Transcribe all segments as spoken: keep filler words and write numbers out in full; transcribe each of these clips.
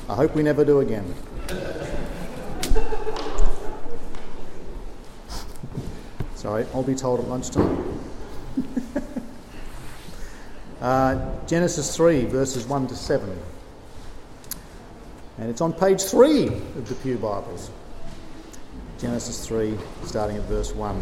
I hope we never do again. Sorry, I'll be told at lunchtime. uh, Genesis three, verses one to seven. And it's on page three of the Pew Bibles. Genesis three, starting at verse one.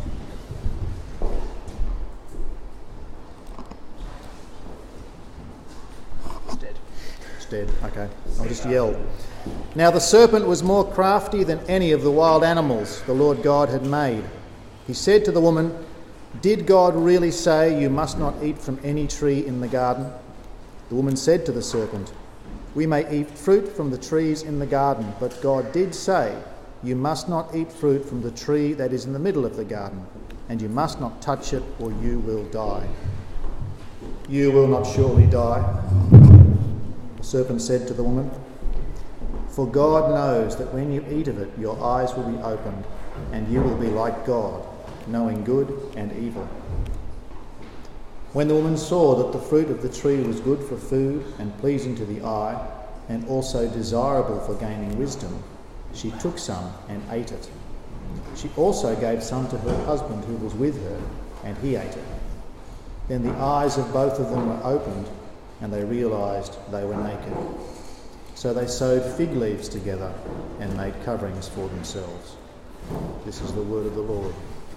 It's dead. It's dead, okay. I'll just yell. Now the serpent was more crafty than any of the wild animals the Lord God had made. He said to the woman, "Did God really say you must not eat from any tree in the garden?" The woman said to the serpent, "We may eat fruit from the trees in the garden, but God did say, you must not eat fruit from the tree that is in the middle of the garden, and you must not touch it or you will die." "You will not surely die," the serpent said to the woman, "for God knows that when you eat of it, your eyes will be opened, and you will be like God, knowing good and evil." When the woman saw that the fruit of the tree was good for food and pleasing to the eye, and also desirable for gaining wisdom, she took some and ate it. She also gave some to her husband who was with her, and he ate it. Then the eyes of both of them were opened, and they realised they were naked. So they sewed fig leaves together and made coverings for themselves. This is the word of the Lord.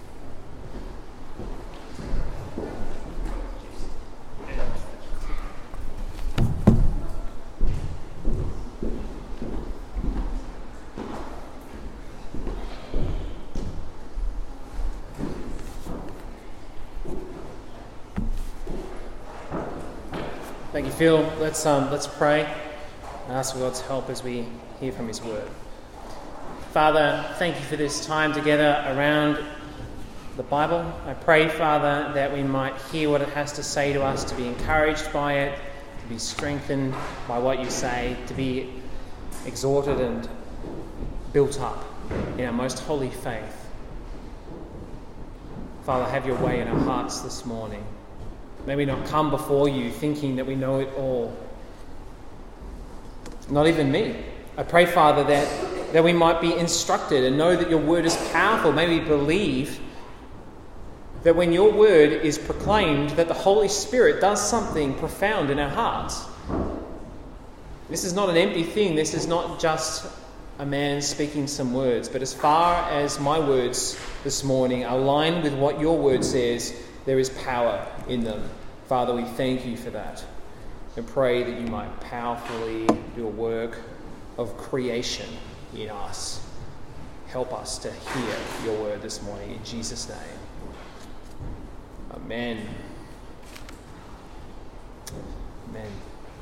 Thank you, Phil. Let's um, let's pray and ask for God's help as we hear from His Word. Father, thank you for this time together around the Bible. I pray, Father, that we might hear what it has to say to us, to be encouraged by it, to be strengthened by what you say, to be exhorted and built up in our most holy faith. Father, have your way in our hearts this morning. May we not come before you thinking that we know it all. Not even me. I pray, Father, that, that we might be instructed and know that your word is powerful. May we believe that when your word is proclaimed, that the Holy Spirit does something profound in our hearts. This is not an empty thing. This is not just a man speaking some words. But as far as my words this morning align with what your word says, there is power in them. Father, we thank you for that and pray that you might powerfully do a work of creation in us. Help us to hear your word this morning in Jesus' name. Amen. Amen.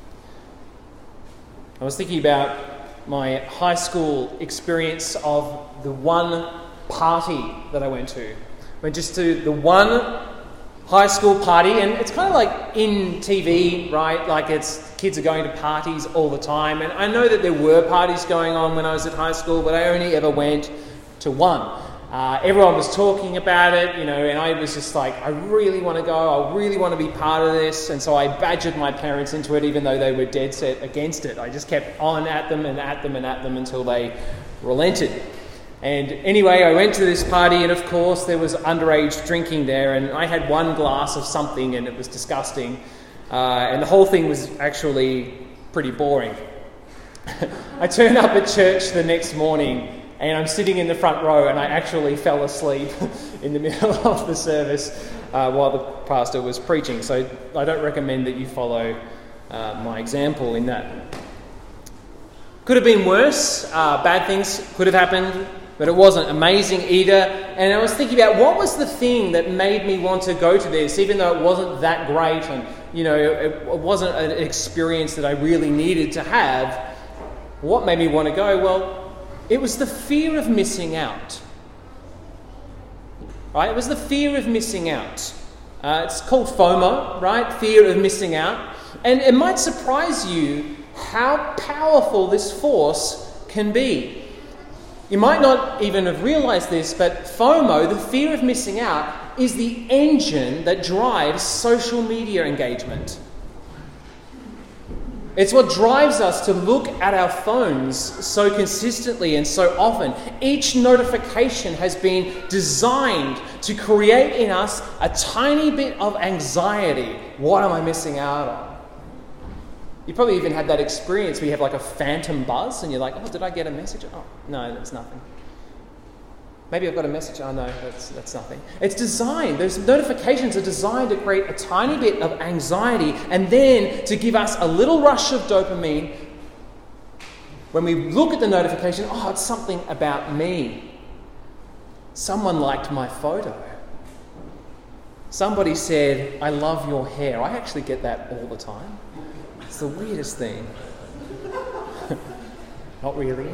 I was thinking about my high school experience of the one party that I went to. I went just to the one high school party, and it's kind of like in T V, right? Like it's kids are going to parties all the time, and I know that there were parties going on when I was at high school, but I only ever went to one. Uh, everyone was talking about it, you know, and I was just like, I really want to go, I really want to be part of this, and so I badgered my parents into it, even though they were dead set against it. I just kept on at them and at them and at them until they relented. And anyway, I went to this party, and of course there was underage drinking there, and I had one glass of something, and it was disgusting. Uh, and the whole thing was actually pretty boring. I turned up at church the next morning, and I'm sitting in the front row, and I actually fell asleep in the middle of the service uh, while the pastor was preaching. So I don't recommend that you follow uh, my example in that. Could have been worse. Uh, bad things could have happened. But it wasn't amazing either. And I was thinking about what was the thing that made me want to go to this, even though it wasn't that great and, you know, it, it wasn't an experience that I really needed to have. What made me want to go? Well, it was the fear of missing out. Right? It was the fear of missing out. Uh, it's called FOMO, right? Fear of missing out. And it might surprise you how powerful this force can be. You might not even have realised this, but FOMO, the fear of missing out, is the engine that drives social media engagement. It's what drives us to look at our phones so consistently and so often. Each notification has been designed to create in us a tiny bit of anxiety. What am I missing out on? You probably even had that experience where you have like a phantom buzz and you're like, oh, did I get a message? Oh, no, that's nothing. Maybe I've got a message. Oh, no, that's, that's nothing. It's designed. Those notifications are designed to create a tiny bit of anxiety and then to give us a little rush of dopamine when we look at the notification. Oh, it's something about me. Someone liked my photo. Somebody said, I love your hair. I actually get that all the time. It's the weirdest thing. Not really.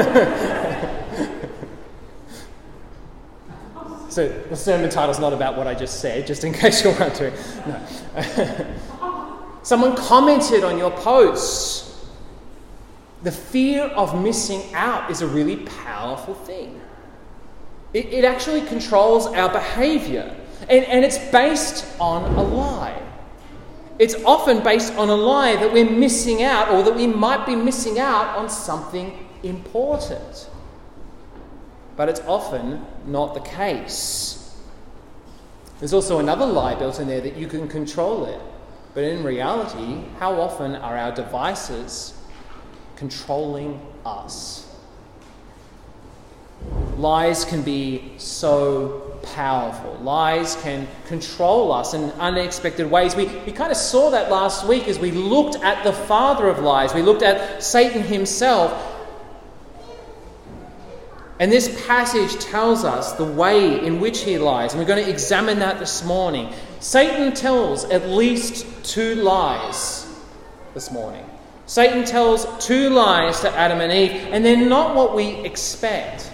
So the sermon title's not about what I just said, just in case you're wondering. No. Someone commented on your post. The fear of missing out is a really powerful thing. It, it actually controls our behaviour. And, and it's based on a lie. It's often based on a lie that we're missing out, or that we might be missing out on something important. But it's often not the case. There's also another lie built in there that you can control it. But in reality, how often are our devices controlling us? Lies can be so powerful. Lies can control us in unexpected ways. We, we kind of saw that last week as we looked at the father of lies. We looked at Satan himself. And this passage tells us the way in which he lies. And we're going to examine that this morning. Satan tells at least two lies this morning. Satan tells two lies to Adam and Eve, and they're not what we expect.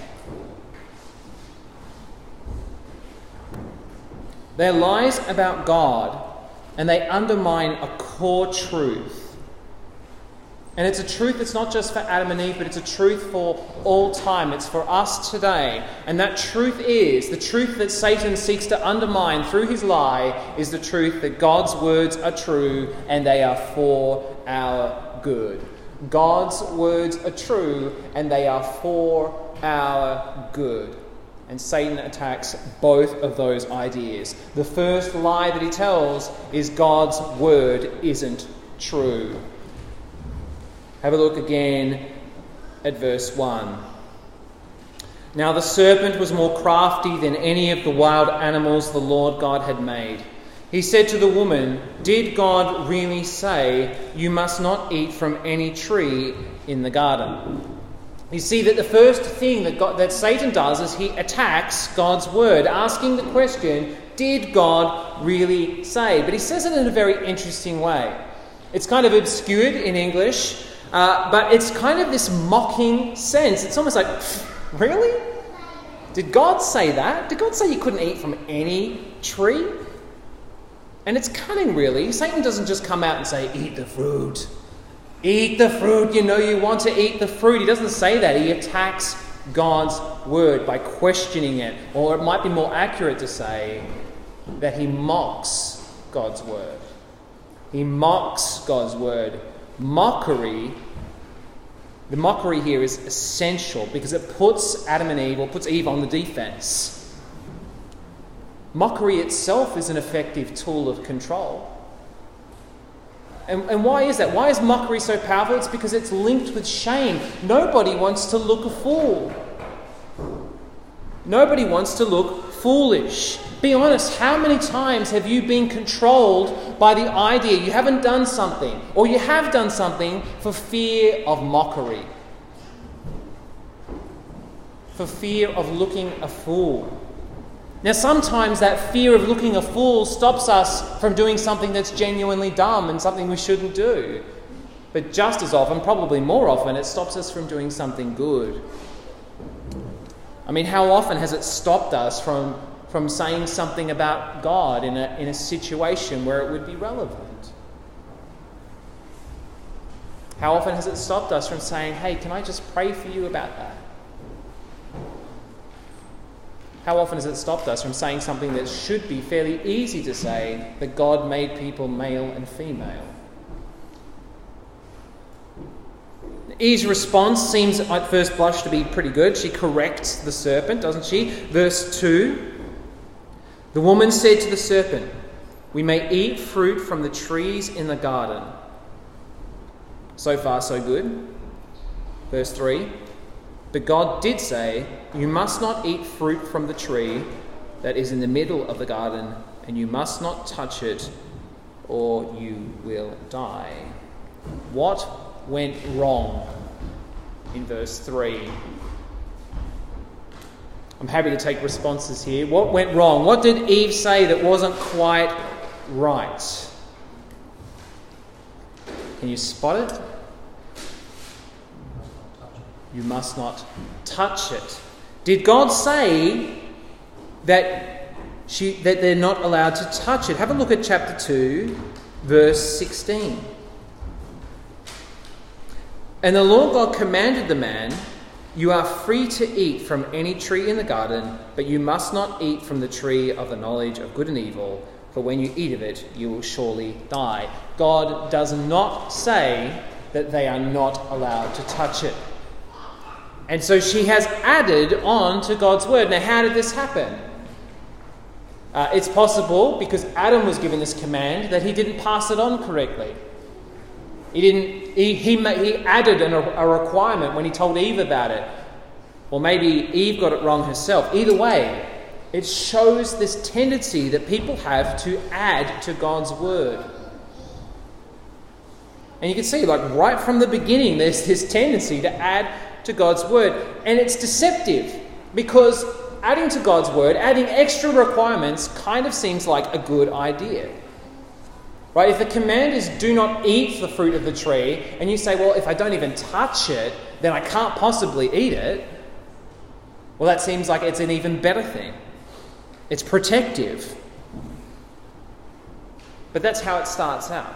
They're lies about God, and they undermine a core truth. And it's a truth that's not just for Adam and Eve, but it's a truth for all time. It's for us today. And that truth is, the truth that Satan seeks to undermine through his lie is the truth that God's words are true and they are for our good. God's words are true and they are for our good. And Satan attacks both of those ideas. The first lie that he tells is God's word isn't true. Have a look again at verse one. Now the serpent was more crafty than any of the wild animals the Lord God had made. He said to the woman, "Did God really say, 'You must not eat from any tree in the garden'?" You see that the first thing that, God, that Satan does is he attacks God's word, asking the question, did God really say? But he says it in a very interesting way. It's kind of obscured in English. Uh, but it's kind of this mocking sense. It's almost like, really? Did God say that? Did God say you couldn't eat from any tree? And it's cunning, really. Satan doesn't just come out and say, eat the fruit. Eat the fruit. You know you want to eat the fruit. He doesn't say that. He attacks God's word by questioning it. Or it might be more accurate to say that he mocks God's word. He mocks God's word. Mockery, the mockery here is essential because it puts Adam and Eve, or puts Eve on the defense. Mockery itself is an effective tool of control. And, and why is that? Why is mockery so powerful? It's because it's linked with shame. Nobody wants to look a fool. Nobody wants to look foolish. Be honest, how many times have you been controlled by the idea you haven't done something, or you have done something for fear of mockery? For fear of looking a fool. Now sometimes that fear of looking a fool stops us from doing something that's genuinely dumb and something we shouldn't do. But just as often, probably more often, it stops us from doing something good. I mean, how often has it stopped us from from saying something about God in a, in a situation where it would be relevant? How often has it stopped us from saying, hey, can I just pray for you about that? How often has it stopped us from saying something that should be fairly easy to say, that God made people male and female? Eve's response seems at first blush to be pretty good. She corrects the serpent, doesn't she? Verse two. The woman said to the serpent, "We may eat fruit from the trees in the garden." So far, so good. Verse three. But God did say, "You must not eat fruit from the tree that is in the middle of the garden, and you must not touch it, or you will die." What went wrong in verse three? I'm happy to take responses here. What went wrong? What did Eve say that wasn't quite right? Can you spot it? You must not touch it. Did God say that she that they're not allowed to touch it? Have a look at chapter two, verse sixteen. And the Lord God commanded the man, "You are free to eat from any tree in the garden, but you must not eat from the tree of the knowledge of good and evil, for when you eat of it, you will surely die." God does not say that they are not allowed to touch it. And so she has added on to God's word. Now, how did this happen? Uh, it's possible, because Adam was given this command, that he didn't pass it on correctly. He didn't. He he, he added an, a requirement when he told Eve about it. Or maybe Eve got it wrong herself. Either way, it shows this tendency that people have to add to God's word. And you can see, like, right from the beginning, there's this tendency to add to God's word. And it's deceptive, because adding to God's word, adding extra requirements, kind of seems like a good idea. Right? If the command is do not eat the fruit of the tree, and you say, well, if I don't even touch it, then I can't possibly eat it, well, that seems like it's an even better thing. It's protective. But that's how it starts out.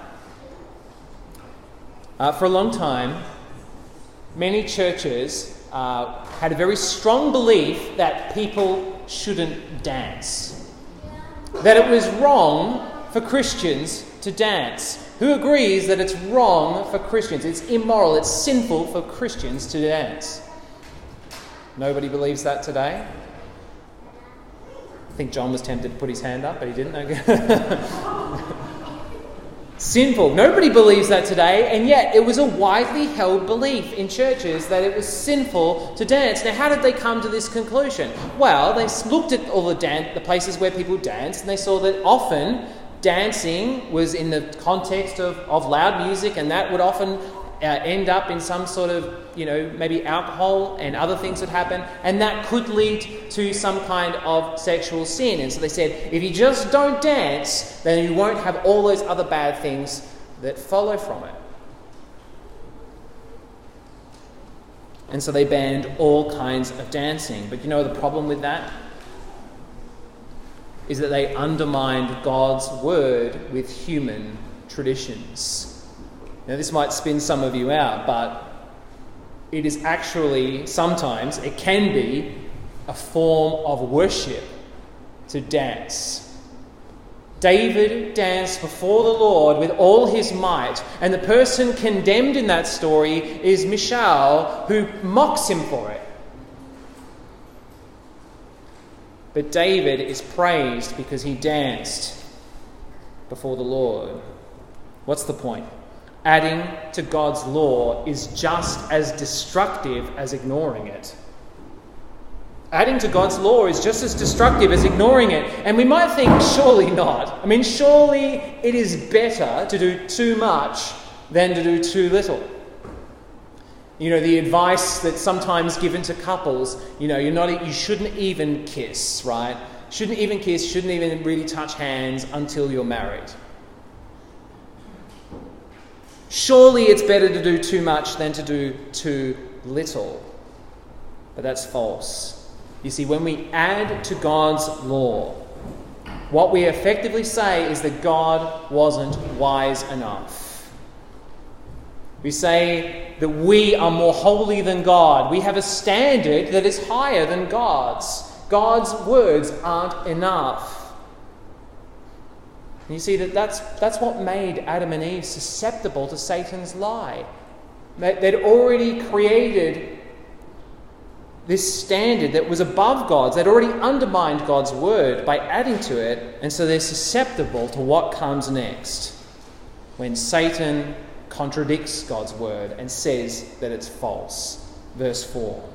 Uh, for a long time, many churches uh, had a very strong belief that people shouldn't dance. That it was wrong for Christians to dance. Who agrees that it's wrong for Christians? It's immoral, it's sinful for Christians to dance. Nobody believes that today? I think John was tempted to put his hand up, but he didn't. Sinful. Nobody believes that today, and yet it was a widely held belief in churches that it was sinful to dance. Now, how did they come to this conclusion? Well, they looked at all the, dan- the places where people danced, and they saw that often dancing was in the context of, of loud music, and that would often uh, end up in some sort of, you know, maybe alcohol and other things would happen, and that could lead to some kind of sexual sin. And so they said, if you just don't dance, then you won't have all those other bad things that follow from it. And so they banned all kinds of dancing. But you know the problem with that? Is that they undermined God's word with human traditions. Now, this might spin some of you out, but it is actually, sometimes, it can be a form of worship to dance. David danced before the Lord with all his might, and the person condemned in that story is Michal, who mocks him for it. But David is praised because he danced before the Lord. What's the point? Adding to God's law is just as destructive as ignoring it. Adding to God's law is just as destructive as ignoring it. And we might think, surely not. I mean, surely it is better to do too much than to do too little. You know, the advice that's sometimes given to couples, you know, you're not, you shouldn't even kiss, right? Shouldn't even kiss, shouldn't even really touch hands until you're married. Surely it's better to do too much than to do too little. But that's false. You see, when we add to God's law, what we effectively say is that God wasn't wise enough. We say that we are more holy than God. We have a standard that is higher than God's. God's words aren't enough. And you see that that's, that's what made Adam and Eve susceptible to Satan's lie. They'd already created this standard that was above God's. They'd already undermined God's word by adding to it, and so they're susceptible to what comes next when Satan contradicts God's word and says that it's false. Verse four.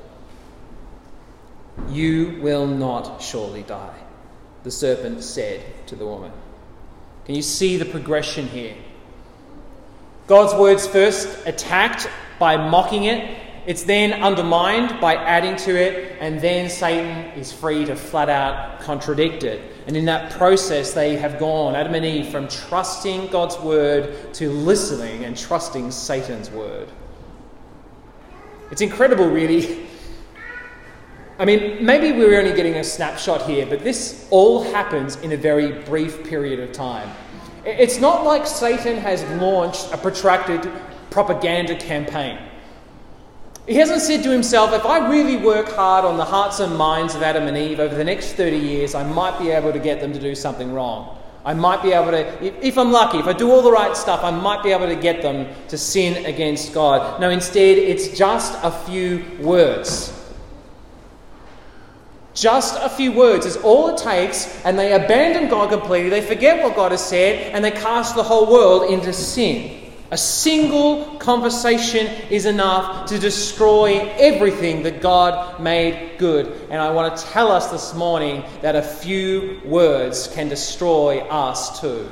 "You will not surely die," the serpent said to the woman. Can you see the progression here? God's word's first attacked by mocking it. It's then undermined by adding to it, and then Satan is free to flat out contradict it. And in that process, they have gone, Adam and Eve, from trusting God's word to listening and trusting Satan's word. It's incredible, really. I mean, maybe we're only getting a snapshot here, but this all happens in a very brief period of time. It's not like Satan has launched a protracted propaganda campaign. He hasn't said to himself, if I really work hard on the hearts and minds of Adam and Eve over the next thirty years, I might be able to get them to do something wrong. I might be able to, if, if I'm lucky, if I do all the right stuff, I might be able to get them to sin against God. No, instead, it's just a few words. Just a few words is all it takes, and they abandon God completely. They forget what God has said, and they cast the whole world into sin. A single conversation is enough to destroy everything that God made good. And I want to tell us this morning that a few words can destroy us too.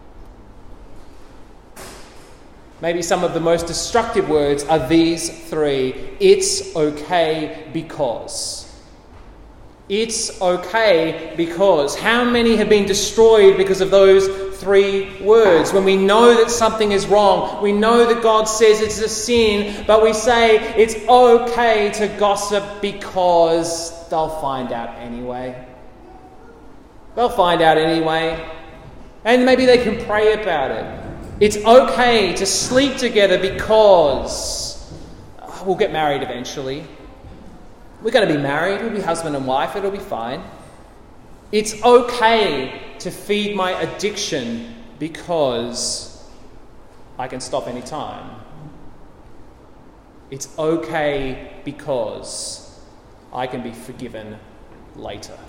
Maybe some of the most destructive words are these three. It's okay because. It's okay because. How many have been destroyed because of those three words? When we know that something is wrong, we know that God says it's a sin, but we say it's okay to gossip because they'll find out anyway. They'll find out anyway. And maybe they can pray about it. It's okay to sleep together because we'll get married eventually. We're going to be married, we'll be husband and wife, it'll be fine. It's okay to feed my addiction because I can stop any time. It's okay because I can be forgiven later.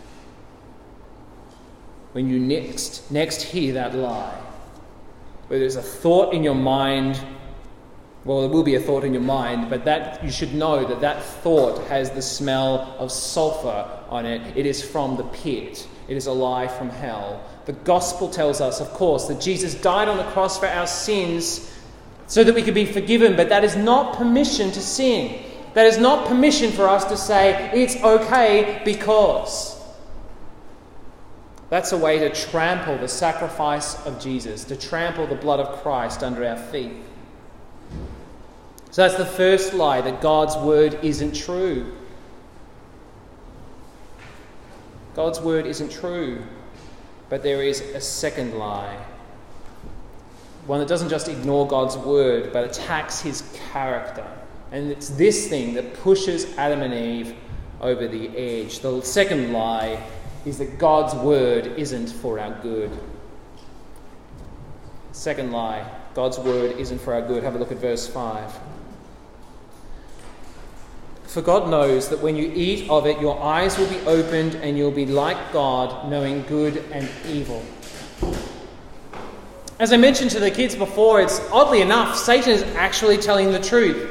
When you next, next hear that lie, where there's a thought in your mind, well, there will be a thought in your mind, but that you should know that that thought has the smell of sulfur on it. It is from the pit. It is a lie from hell. The gospel tells us, of course, that Jesus died on the cross for our sins so that we could be forgiven, but that is not permission to sin. That is not permission for us to say, it's okay because. That's a way to trample the sacrifice of Jesus, to trample the blood of Christ under our feet. So that's the first lie, that God's word isn't true. God's word isn't true. But there is a second lie. One that doesn't just ignore God's word, but attacks his character. And it's this thing that pushes Adam and Eve over the edge. The second lie is that God's word isn't for our good. Second lie, God's word isn't for our good. Have a look at verse five. For God knows that when you eat of it, your eyes will be opened and you'll be like God, knowing good and evil. As I mentioned to the kids before, it's oddly enough, Satan is actually telling the truth.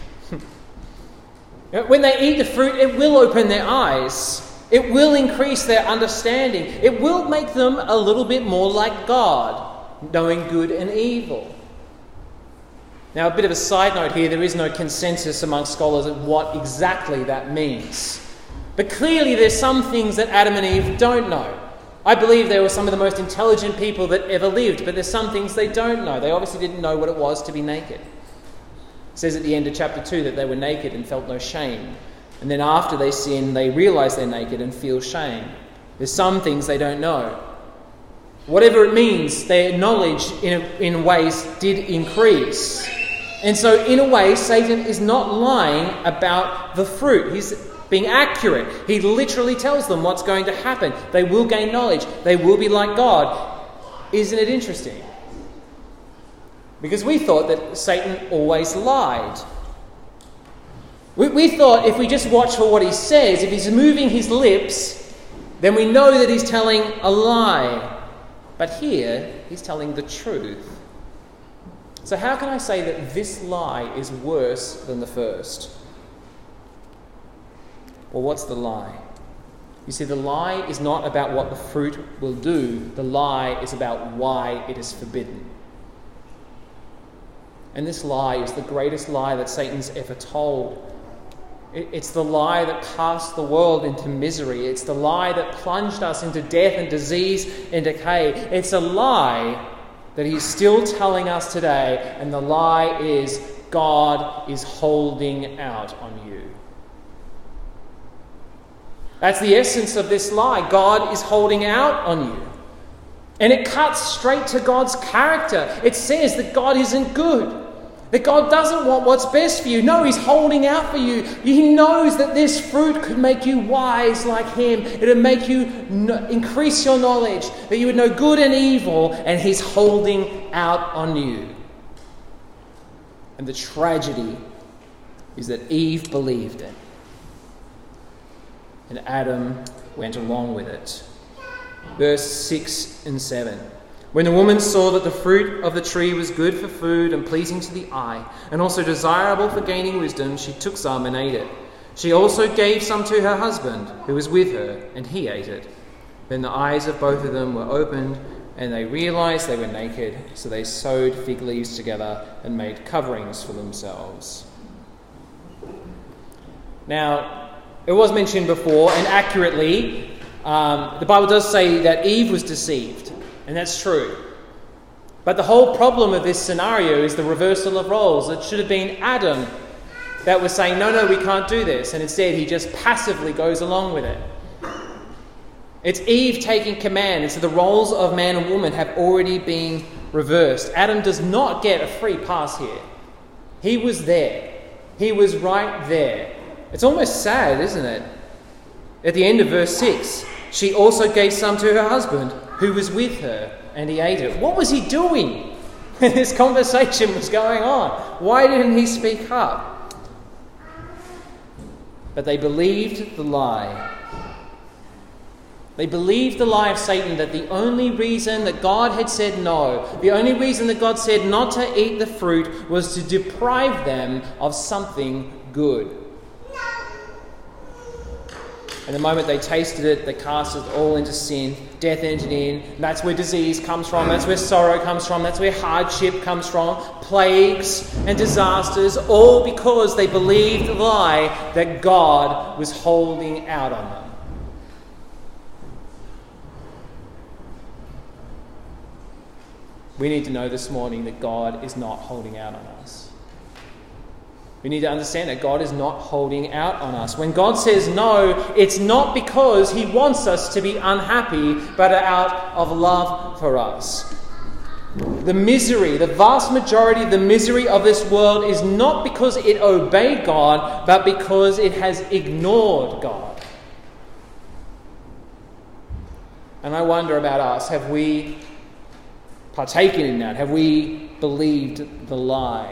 When they eat the fruit, it will open their eyes. It will increase their understanding. It will make them a little bit more like God, knowing good and evil. Now, a bit of a side note here, there is no consensus among scholars of what exactly that means. But clearly there's some things that Adam and Eve don't know. I believe they were some of the most intelligent people that ever lived, but there's some things they don't know. They obviously didn't know what it was to be naked. It says at the end of chapter two that they were naked and felt no shame. And then after they sin, they realise they're naked and feel shame. There's some things they don't know. Whatever it means, their knowledge in, in ways did increase. And so in a way, Satan is not lying about the fruit. He's being accurate. He literally tells them what's going to happen. They will gain knowledge. They will be like God. Isn't it interesting? Because we thought that Satan always lied. We, we thought if we just watch for what he says, if he's moving his lips, then we know that he's telling a lie. But here, he's telling the truth. So how can I say that this lie is worse than the first? Well, what's the lie? You see, the lie is not about what the fruit will do. The lie is about why it is forbidden. And this lie is the greatest lie that Satan's ever told. It's the lie that cast the world into misery. It's the lie that plunged us into death and disease and decay. It's a lie that he's still telling us today, and the lie is God is holding out on you. That's the essence of this lie. God is holding out on you. And it cuts straight to God's character. It says that God isn't good. That God doesn't want what's best for you. No, he's holding out for you. He knows that this fruit could make you wise like him. It would make you no- increase your knowledge. That you would know good and evil. And he's holding out on you. And the tragedy is that Eve believed it. And Adam went along with it. Verse six and seven. When the woman saw that the fruit of the tree was good for food and pleasing to the eye, and also desirable for gaining wisdom, she took some and ate it. She also gave some to her husband, who was with her, and he ate it. Then the eyes of both of them were opened, and they realized they were naked, so they sewed fig leaves together and made coverings for themselves. Now, it was mentioned before, and accurately, um, the Bible does say that Eve was deceived, and that's true. But the whole problem of this scenario is the reversal of roles. It should have been Adam that was saying, no, no, we can't do this, and instead he just passively goes along with it. It's Eve taking command, and so the roles of man and woman have already been reversed. Adam does not get a free pass here. He was there. He was right there. It's almost sad, isn't it? At the end of verse six, she also gave some to her husband, who was with her, and he ate it. What was he doing when this conversation was going on? Why didn't he speak up? But they believed the lie. They believed the lie of Satan, that the only reason that God had said no, the only reason that God said not to eat the fruit, was to deprive them of something good. And the moment they tasted it, they cast it all into sin. Death entered in. And that's where disease comes from. That's where sorrow comes from. That's where hardship comes from. Plagues and disasters, all because they believed the lie that God was holding out on them. We need to know this morning that God is not holding out on us. We need to understand that God is not holding out on us. When God says no, it's not because he wants us to be unhappy, but out of love for us. The misery, the vast majority of the misery of this world is not because it obeyed God, but because it has ignored God. And I wonder about us. Have we partaken in that? Have we believed the lie?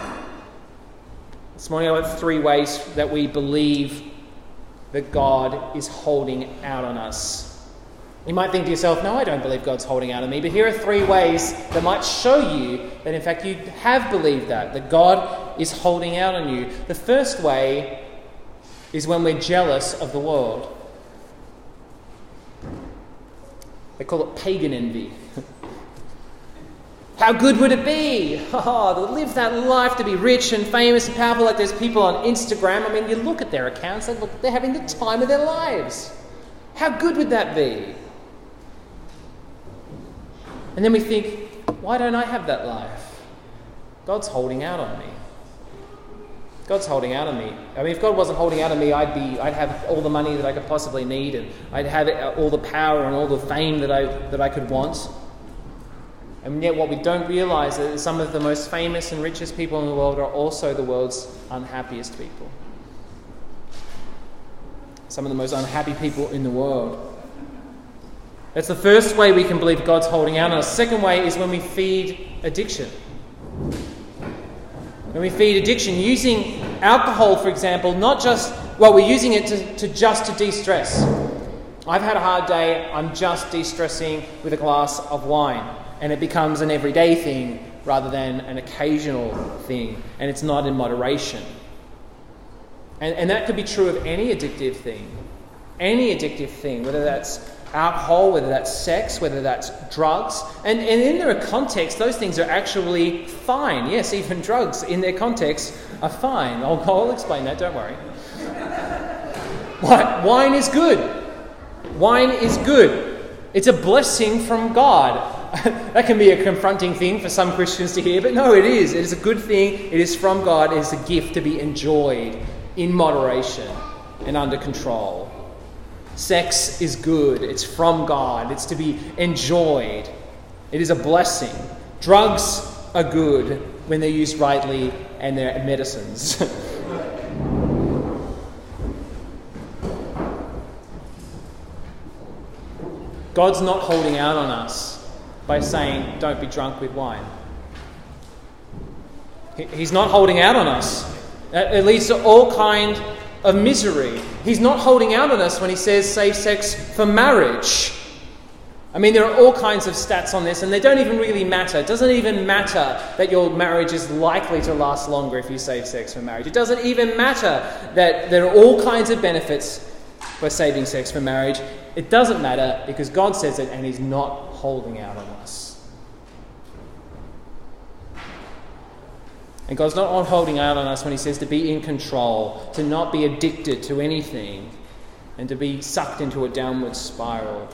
This morning I've got three ways that we believe that God is holding out on us. You might think to yourself, no, I don't believe God's holding out on me. But here are three ways that might show you that in fact you have believed that, that God is holding out on you. The first way is when we're jealous of the world. They call it pagan envy. How good would it be? Oh, to live that life, to be rich and famous and powerful like those people on Instagram. I mean, you look at their accounts, they look, they're having the time of their lives. How good would that be? And then we think, why don't I have that life? God's holding out on me. God's holding out on me. I mean, if God wasn't holding out on me, I'd be, I'd have all the money that I could possibly need, and I'd have all the power and all the fame that I that I could want. And yet what we don't realise is that some of the most famous and richest people in the world are also the world's unhappiest people. Some of the most unhappy people in the world. That's the first way we can believe God's holding out on us. The second way is when we feed addiction. When we feed addiction, using alcohol, for example, not just, well, we're using it to, to just to de-stress. I've had a hard day, I'm just de-stressing with a glass of wine. And it becomes an everyday thing rather than an occasional thing. And it's not in moderation. And, and that could be true of any addictive thing. Any addictive thing, whether that's alcohol, whether that's sex, whether that's drugs. And, and in their context, those things are actually fine. Yes, even drugs in their context are fine. I'll, I'll explain that, don't worry. What? Wine is good. Wine is good. It's a blessing from God. That can be a confronting thing for some Christians to hear, but no, it is. It is a good thing. It is from God. It is a gift to be enjoyed in moderation and under control. Sex is good. It's from God. It's to be enjoyed. It is a blessing. Drugs are good when they're used rightly and they're medicines. God's not holding out on us by saying, don't be drunk with wine. He's not holding out on us. It leads to all kind of misery. He's not holding out on us when he says safe sex for marriage. I mean, there are all kinds of stats on this, and they don't even really matter. It doesn't even matter that your marriage is likely to last longer if you save sex for marriage. It doesn't even matter that there are all kinds of benefits for saving sex for marriage. It doesn't matter because God says it, and he's not holding out on us. And God's not holding out on us when he says to be in control, to not be addicted to anything, and to be sucked into a downward spiral.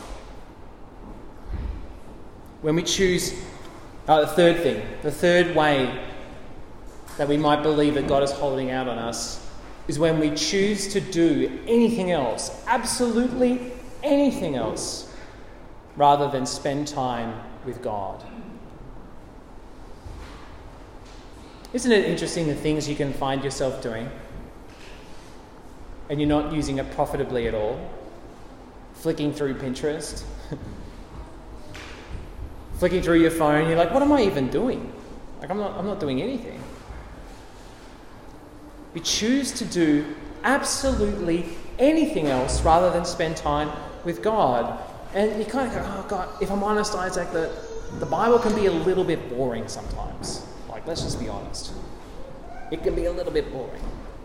When we choose, uh, the third thing, the third way that we might believe that God is holding out on us is when we choose to do anything else, absolutely anything else, rather than spend time with God. Isn't it interesting the things you can find yourself doing and you're not using it profitably at all? Flicking through Pinterest, flicking through your phone, you're like, what am I even doing? Like, I'm not, I'm not doing anything. We choose to do absolutely anything else rather than spend time with God. And you kind of go, oh God, if I'm honest, Isaac, the, the Bible can be a little bit boring sometimes. Like, let's just be honest. It can be a little bit boring.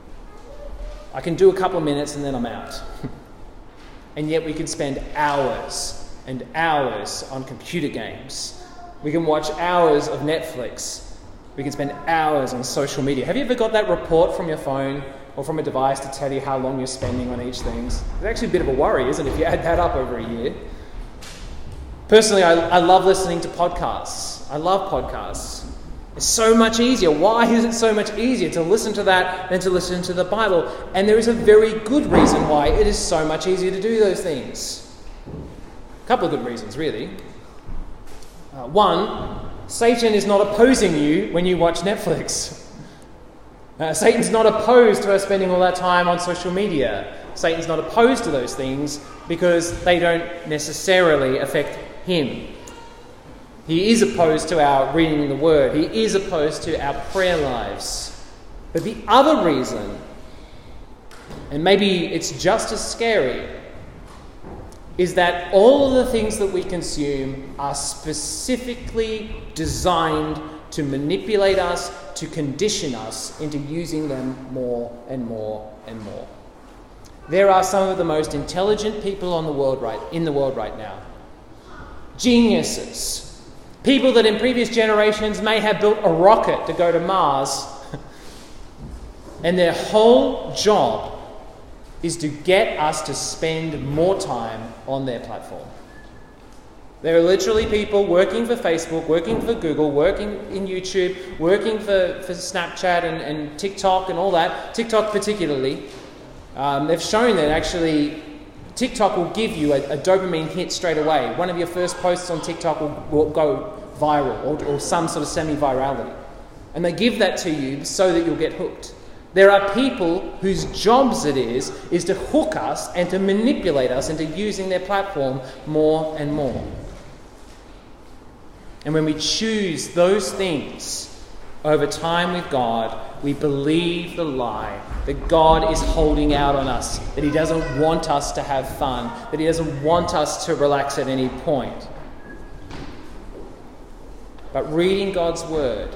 I can do a couple of minutes and then I'm out. And yet we can spend hours and hours on computer games. We can watch hours of Netflix. We can spend hours on social media. Have you ever got that report from your phone or from a device to tell you how long you're spending on each thing? It's actually a bit of a worry, isn't it, if you add that up over a year? Personally, I, I love listening to podcasts. I love podcasts. It's so much easier. Why is it so much easier to listen to that than to listen to the Bible? And there is a very good reason why it is so much easier to do those things. A couple of good reasons, really. Uh, one, Satan is not opposing you when you watch Netflix. Uh, Satan's not opposed to us spending all that time on social media. Satan's not opposed to those things because they don't necessarily affect him. He is opposed to our reading the Word. He is opposed to our prayer lives. But the other reason, and maybe it's just as scary, is that all of the things that we consume are specifically designed to manipulate us, to condition us into using them more and more and more. There are some of the most intelligent people on the world right in the world right now. Geniuses. People that in previous generations may have built a rocket to go to Mars. And their whole job is to get us to spend more time on their platform. There are literally people working for Facebook, working for Google, working in YouTube, working for, for Snapchat and, and TikTok and all that. TikTok particularly. Um, they've shown that actually TikTok will give you a, a dopamine hit straight away. One of your first posts on TikTok will, will go viral or, or some sort of semi-virality. And they give that to you so that you'll get hooked. There are people whose jobs it is, is to hook us and to manipulate us into using their platform more and more. And when we choose those things over time with God, we believe the lie that God is holding out on us, that he doesn't want us to have fun, that he doesn't want us to relax at any point. But reading God's word,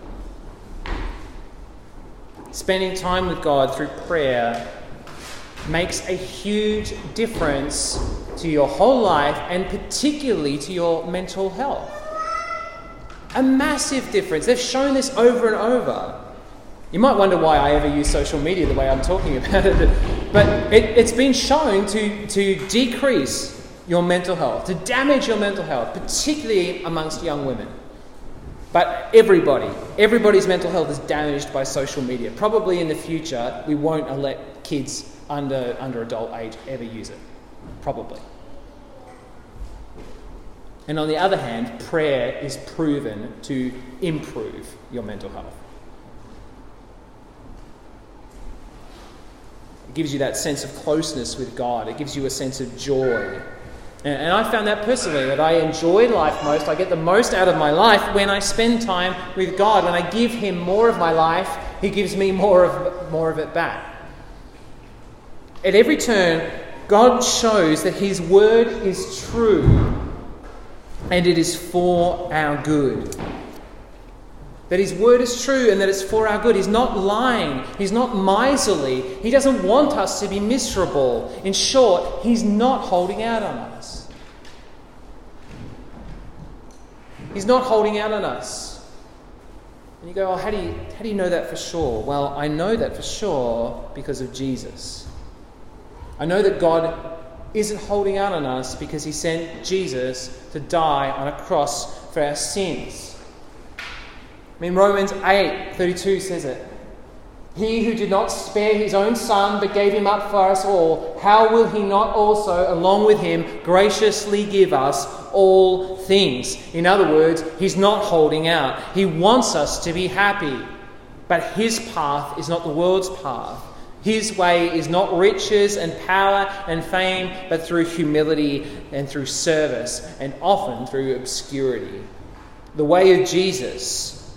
spending time with God through prayer, makes a huge difference to your whole life and particularly to your mental health. A massive difference. They've shown this over and over. You might wonder why I ever use social media the way I'm talking about it, but it, it's been shown to, to decrease your mental health, to damage your mental health, particularly amongst young women. But everybody, everybody's mental health is damaged by social media. Probably in the future, we won't let kids under, under adult age ever use it. Probably. And on the other hand, prayer is proven to improve your mental health. It gives you that sense of closeness with God. It gives you a sense of joy. And, and I found that personally, that I enjoy life most, I get the most out of my life when I spend time with God. When I give him more of my life, he gives me more of, more of it back. At every turn, God shows that his word is true. And it is for our good. That his word is true and that it's for our good. He's not lying. He's not miserly. He doesn't want us to be miserable. In short, he's not holding out on us. He's not holding out on us. And you go, oh, how do you, how do you know that for sure? Well, I know that for sure because of Jesus. I know that God isn't holding out on us because he sent Jesus to die on a cross for our sins. I mean, Romans eight thirty-two says it. He who did not spare his own son but gave him up for us all, how will he not also, along with him, graciously give us all things? In other words, he's not holding out. He wants us to be happy. But his path is not the world's path. His way is not riches and power and fame, but through humility and through service, and often through obscurity. The way of Jesus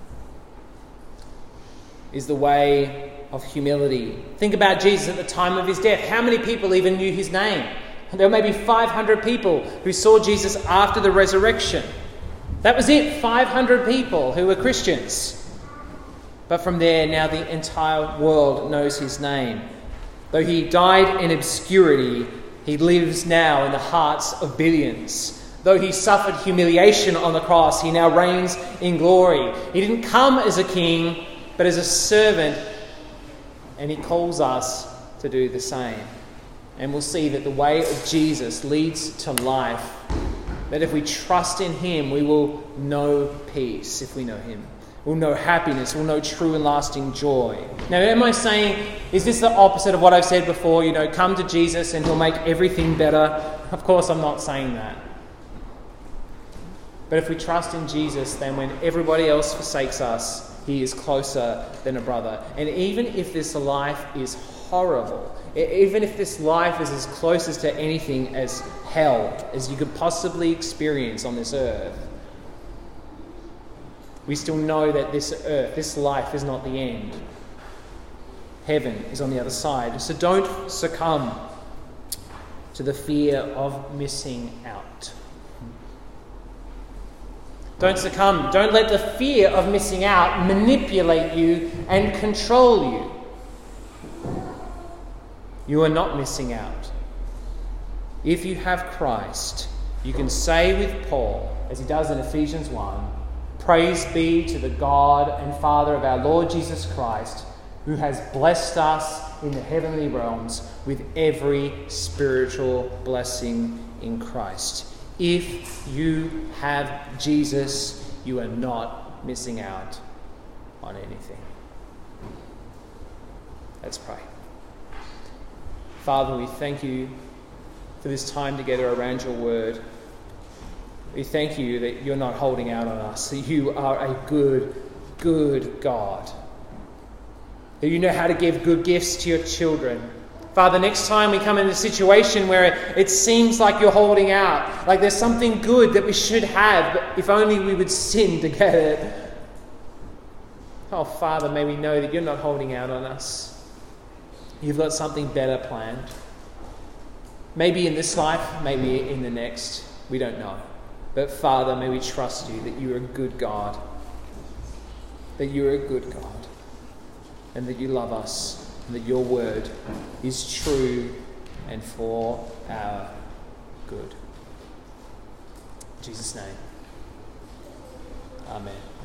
is the way of humility. Think about Jesus at the time of his death. How many people even knew his name? There were maybe five hundred people who saw Jesus after the resurrection. That was it, five hundred people who were Christians. But from there, now the entire world knows his name. Though he died in obscurity, he lives now in the hearts of billions. Though he suffered humiliation on the cross, he now reigns in glory. He didn't come as a king, but as a servant, and he calls us to do the same. And we'll see that the way of Jesus leads to life. That if we trust in him, we will know peace if we know him. We'll know happiness. We'll know true and lasting joy. Now, am I saying, is this the opposite of what I've said before? You know, come to Jesus and he'll make everything better. Of course, I'm not saying that. But if we trust in Jesus, then when everybody else forsakes us, he is closer than a brother. And even if this life is horrible, even if this life is as close as to anything as hell as you could possibly experience on this earth, we still know that this earth, this life is not the end. Heaven is on the other side. So don't succumb to the fear of missing out. Don't succumb. Don't let the fear of missing out manipulate you and control you. You are not missing out. If you have Christ, you can say with Paul, as he does in Ephesians one, praise be to the God and Father of our Lord Jesus Christ, who has blessed us in the heavenly realms with every spiritual blessing in Christ. If you have Jesus, you are not missing out on anything. Let's pray. Father, we thank you for this time together around your word. We thank you that you're not holding out on us, that you are a good, good God. That you know how to give good gifts to your children. Father, next time we come in a situation where it seems like you're holding out, like there's something good that we should have, but if only we would sin to get it. Oh, Father, may we know that you're not holding out on us. You've got something better planned. Maybe in this life, maybe in the next. We don't know. But Father, may we trust you that you are a good God. That you are a good God. And that you love us. And that your word is true and for our good. In Jesus' name. Amen.